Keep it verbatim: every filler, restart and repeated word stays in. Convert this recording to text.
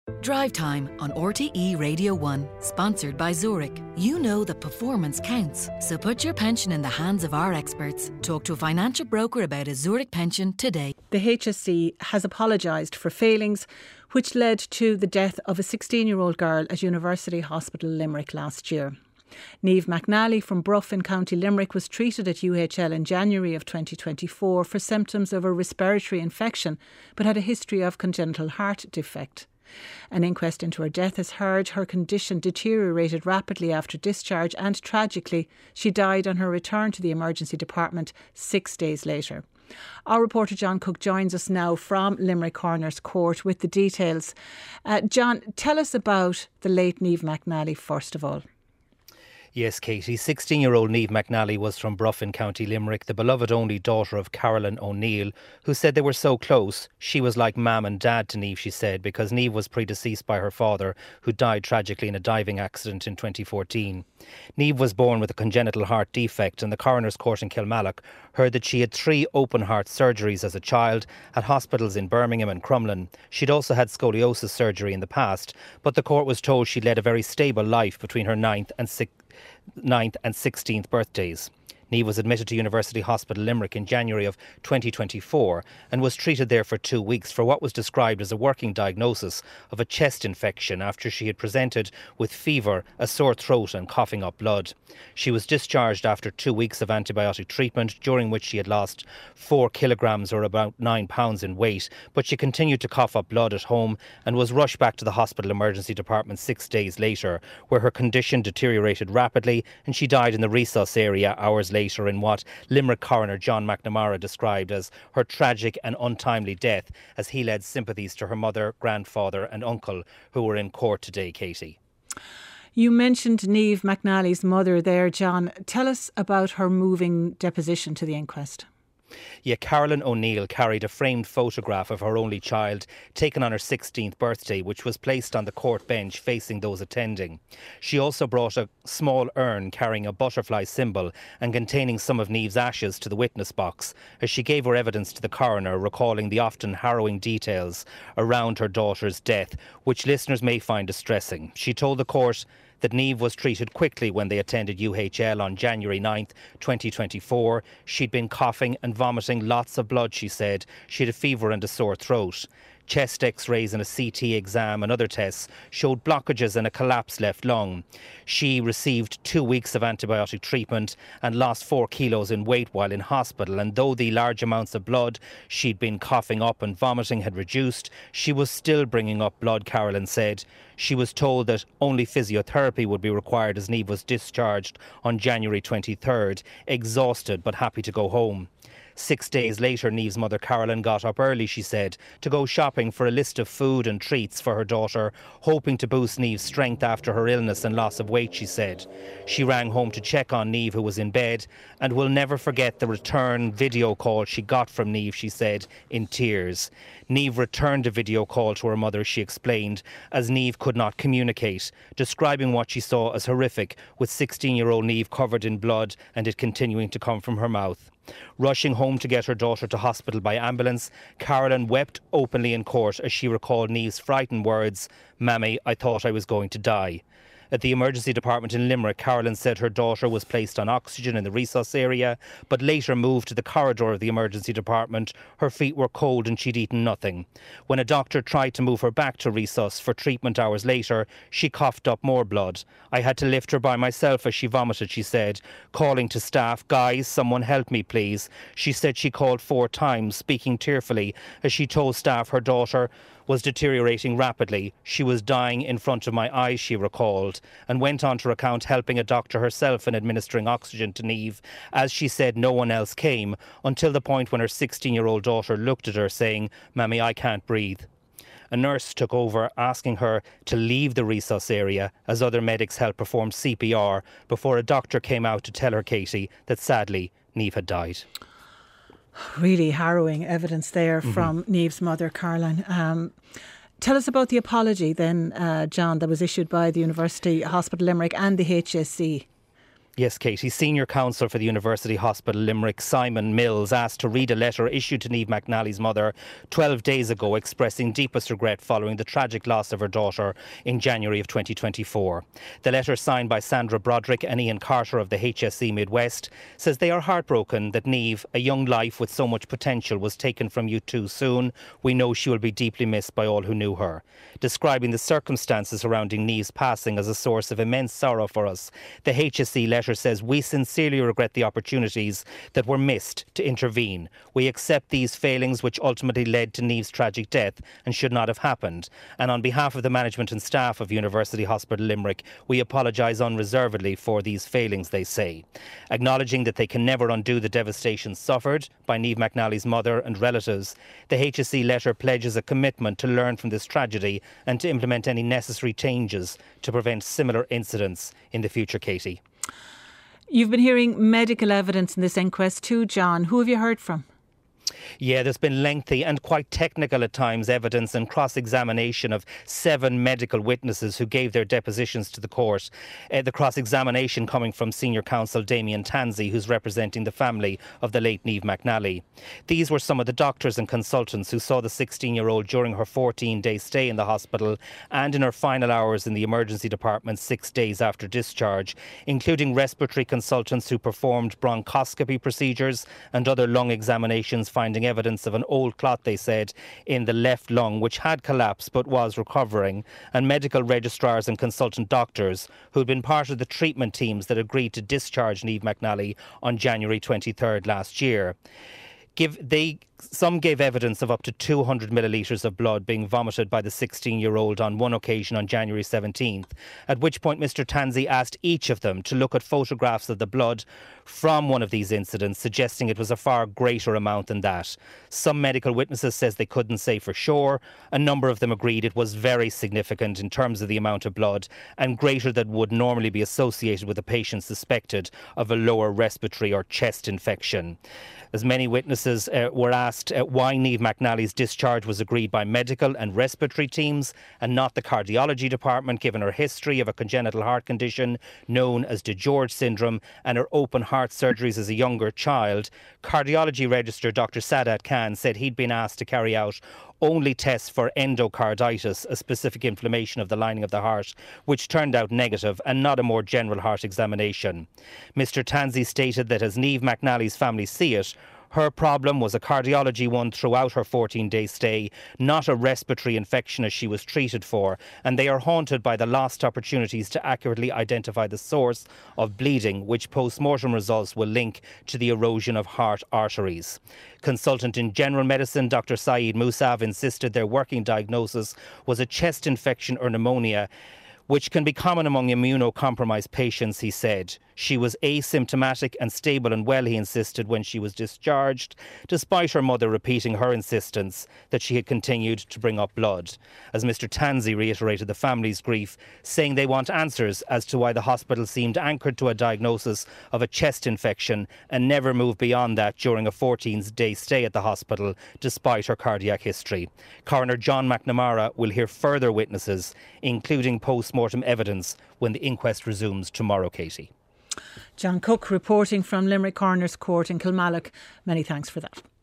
Drive Time on R T E Radio one, sponsored by Zurich. You know that performance counts, so put your pension in the hands of our experts. Talk to a financial broker about a Zurich pension today. The H S C has apologised for failings which led to the death of a sixteen-year-old girl at University Hospital Limerick last year. Niamh McNally from Bruff in County Limerick was treated at U H L in January of twenty twenty-four for symptoms of a respiratory infection, but had a history of congenital heart defect. An inquest into her death has heard her condition deteriorated rapidly after discharge, and tragically she died on her return to the emergency department six days later. Our reporter John Cook joins us now from Limerick Coroner's Court with the details. Uh, John, tell us about the late Niamh McNally first of all. Yes, Katie. sixteen-year-old Niamh McNally was from Bruff in County Limerick, the beloved only daughter of Carolyn O'Neill, who said they were so close. She was like mam and dad to Niamh, she said, because Niamh was predeceased by her father, who died tragically in a diving accident in twenty fourteen. Niamh was born with a congenital heart defect, and the Coroner's Court in Kilmallock heard that she had three open heart surgeries as a child at hospitals in Birmingham and Crumlin. She'd also had scoliosis surgery in the past, but the court was told she'd led a very stable life between her ninth and sixth ninth and sixteenth birthdays. Niamh was admitted to University Hospital Limerick in January of twenty twenty-four and was treated there for two weeks for what was described as a working diagnosis of a chest infection after she had presented with fever, a sore throat and coughing up blood. She was discharged after two weeks of antibiotic treatment, during which she had lost four kilograms or about nine pounds in weight, but she continued to cough up blood at home and was rushed back to the hospital emergency department six days later, where her condition deteriorated rapidly and she died in the resus area hours later. later in what Limerick coroner John McNamara described as her tragic and untimely death, as he led sympathies to her mother, grandfather and uncle who were in court today, Katie. You mentioned Niamh McNally's mother there, John. Tell us about her moving deposition to the inquest. Yeah, Carolyn O'Neill carried a framed photograph of her only child taken on her sixteenth birthday, which was placed on the court bench facing those attending. She also brought a small urn carrying a butterfly symbol and containing some of Niamh's ashes to the witness box as she gave her evidence to the coroner, recalling the often harrowing details around her daughter's death, which listeners may find distressing. She told the court that Niamh was treated quickly when they attended U H L on January ninth, twenty twenty-four. She'd been coughing and vomiting lots of blood, she said. She had a fever and a sore throat. Chest x-rays and a C T exam and other tests showed blockages and a collapsed left lung. She received two weeks of antibiotic treatment and lost four kilos in weight while in hospital. And though the large amounts of blood she'd been coughing up and vomiting had reduced, she was still bringing up blood, Carolyn said. She was told that only physiotherapy would be required as Niamh was discharged on January twenty-third, exhausted but happy to go home. Six days later, Niamh's mother Carolyn got up early, she said, to go shopping for a list of food and treats for her daughter, hoping to boost Niamh's strength after her illness and loss of weight, she said. She rang home to check on Niamh, who was in bed, and will never forget the return video call she got from Niamh, she said, in tears. Niamh returned a video call to her mother, she explained, as Niamh could not communicate, describing what she saw as horrific, with sixteen-year-old Niamh covered in blood and it continuing to come from her mouth. Rushing home to get her daughter to hospital by ambulance, Carolyn wept openly in court as she recalled Niamh's frightened words, "Mammy, I thought I was going to die." At the emergency department in Limerick, Carolyn said her daughter was placed on oxygen in the resus area, but later moved to the corridor of the emergency department. Her feet were cold and she'd eaten nothing. When a doctor tried to move her back to resus for treatment hours later, she coughed up more blood. "I had to lift her by myself as she vomited," she said, calling to staff, "Guys, someone help me, please." She said she called four times, speaking tearfully, as she told staff her daughter was deteriorating rapidly. She was dying in front of my eyes, she recalled, and went on to recount helping a doctor herself in administering oxygen to Niamh. As she said, no one else came, until the point when her sixteen-year-old daughter looked at her saying, "Mammy, I can't breathe." A nurse took over, asking her to leave the resus area as other medics helped perform C P R before a doctor came out to tell her, Katie, that sadly Niamh had died. Really harrowing evidence there mm-hmm. from Niamh's mother, Caroline. Um, tell us about the apology then, uh, John, that was issued by the University Hospital Limerick and the H S C. Yes, Katie. Senior counsel for the University Hospital Limerick, Simon Mills, asked to read a letter issued to Niamh McNally's mother twelve days ago expressing deepest regret following the tragic loss of her daughter in January of twenty twenty-four. The letter, signed by Sandra Broderick and Ian Carter of the H S E Midwest, says they are heartbroken that Niamh, a young life with so much potential, was taken from you too soon. We know she will be deeply missed by all who knew her. Describing the circumstances surrounding Niamh's passing as a source of immense sorrow for us, the H S E letter says, we sincerely regret the opportunities that were missed to intervene. We accept these failings which ultimately led to Niamh's tragic death and should not have happened. And on behalf of the management and staff of University Hospital Limerick, we apologise unreservedly for these failings, they say. Acknowledging that they can never undo the devastation suffered by Niamh McNally's mother and relatives, the H S E letter pledges a commitment to learn from this tragedy and to implement any necessary changes to prevent similar incidents in the future, Katie. You've been hearing medical evidence in this inquest too, John. Who have you heard from? Yeah, there's been lengthy and quite technical at times evidence and cross-examination of seven medical witnesses who gave their depositions to the court. Uh, the cross-examination coming from senior counsel Damien Tansey, who's representing the family of the late Niamh McNally. These were some of the doctors and consultants who saw the sixteen-year-old during her fourteen-day stay in the hospital and in her final hours in the emergency department six days after discharge, including respiratory consultants who performed bronchoscopy procedures and other lung examinations, finding evidence of an old clot, they said, in the left lung, which had collapsed but was recovering, and medical registrars and consultant doctors who had been part of the treatment teams that agreed to discharge Niamh McNally on January twenty-third last year. Give, they, some gave evidence of up to two hundred millilitres of blood being vomited by the sixteen-year-old on one occasion on January seventeenth, at which point Mr Tansey asked each of them to look at photographs of the blood from one of these incidents, suggesting it was a far greater amount than that. Some medical witnesses says they couldn't say for sure. A number of them agreed it was very significant in terms of the amount of blood and greater than would normally be associated with a patient suspected of a lower respiratory or chest infection. As many witnesses uh, were asked uh, why Niamh McNally's discharge was agreed by medical and respiratory teams and not the cardiology department, given her history of a congenital heart condition known as DeGeorge syndrome and her open heart surgeries as a younger child. Cardiology registrar Doctor Sadat Khan said he'd been asked to carry out only tests for endocarditis, a specific inflammation of the lining of the heart, which turned out negative, and not a more general heart examination. Mr Tansey stated that as Niamh McNally's family see it, her problem was a cardiology one throughout her fourteen-day stay, not a respiratory infection as she was treated for, and they are haunted by the lost opportunities to accurately identify the source of bleeding, which post-mortem results will link to the erosion of heart arteries. Consultant in general medicine Doctor Saeed Moussav insisted their working diagnosis was a chest infection or pneumonia, which can be common among immunocompromised patients, he said. She was asymptomatic and stable and well, he insisted, when she was discharged, despite her mother repeating her insistence that she had continued to bring up blood. As Mr Tansey reiterated the family's grief, saying they want answers as to why the hospital seemed anchored to a diagnosis of a chest infection and never moved beyond that during a fourteen-day stay at the hospital, despite her cardiac history. Coroner John McNamara will hear further witnesses, including post-mortem evidence, when the inquest resumes tomorrow, Katie. John Cook reporting from Limerick Coroner's Court in Kilmallock. Many thanks for that.